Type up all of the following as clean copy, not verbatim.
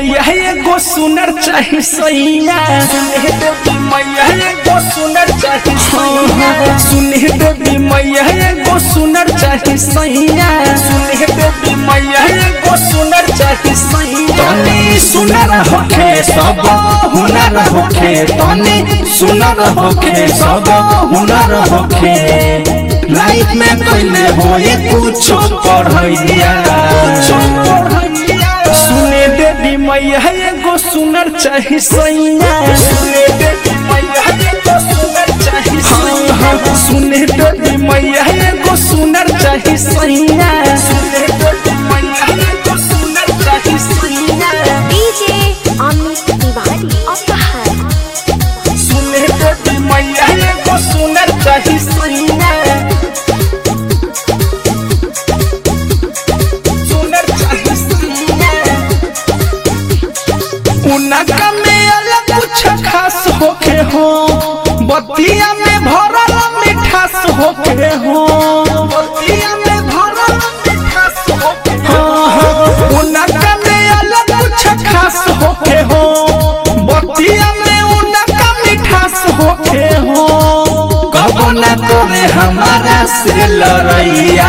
मैया एगो सुनर चाही सैया सुने देवी मैया एगो सुनर चाही सैया सुने देवी मैया एगो सुनर चाही सैया सुने देवी मैया एगो सुनर चाही सैया तनी सुनर होखे सब हुनर होखे तनी सुनर होखे सब हुनर होखे लाइफ में कइले होए कुछ पढ़ैया सुने देवी मैया एगो सुनर चाही सैया सुने देवी मैया एगो सुनर चाही सैया सुने देवी मैया एगो सुनर चाही सैया सुने देवी मैया एगो सुनर चाही सैया डीजे अमित तिवारी अपहर सुने देवी मैया एगो सुनर चाही सैया उनका में अलग कुछ खास होके हो बतिया में भरल मिठास होके हो बतिया में भरल मिठास होके हो उनका में अलग कुछ खास होके हो बतिया में उनका मिठास होके हो कबो ना करे हमारा से लड़ैया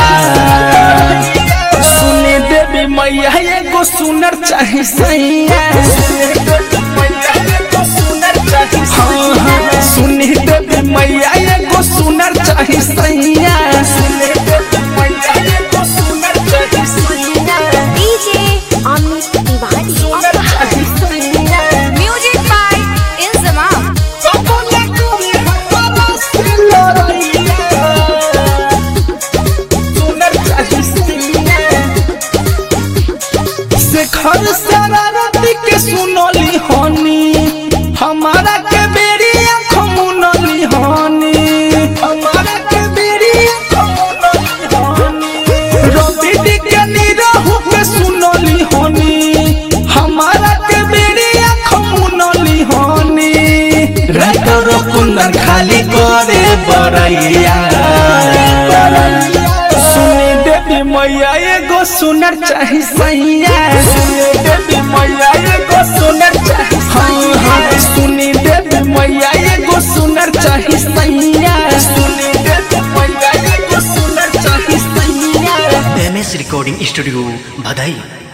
सुने देवी मैया एगो सुनर चाही सैया सुने देवी मैया एगो सुनर चाही सैया सुने देवी मैया एगो सुनर चाही सैया सुने देवी मैया एगो सुनर चाही सैया DJ Amit Tiwari Aphar music by Inzamam कबो ना करे हमारा से लड़ैया सुनर चाही सैया शेखर शरारती के सुनली हनी हमारा के बेरी आँख मुनली हनी हमारा के बेरी आँख मुनली हनी रवि के निरहु के सुनली हनी हमारा के बेरी आँख मुनली हनी रातर कुंदन खाली करे बरैया सुने देवी मैया एगो सुनर चाही सैया सुने देवी मैया एगो सुनर चाही सैया सुने देवी मैया एगो सुनर चाही सैया सुने देवी मैया एगो सुनर चाही सैया MS रिकॉर्डिंग स्टूडियो बधाई।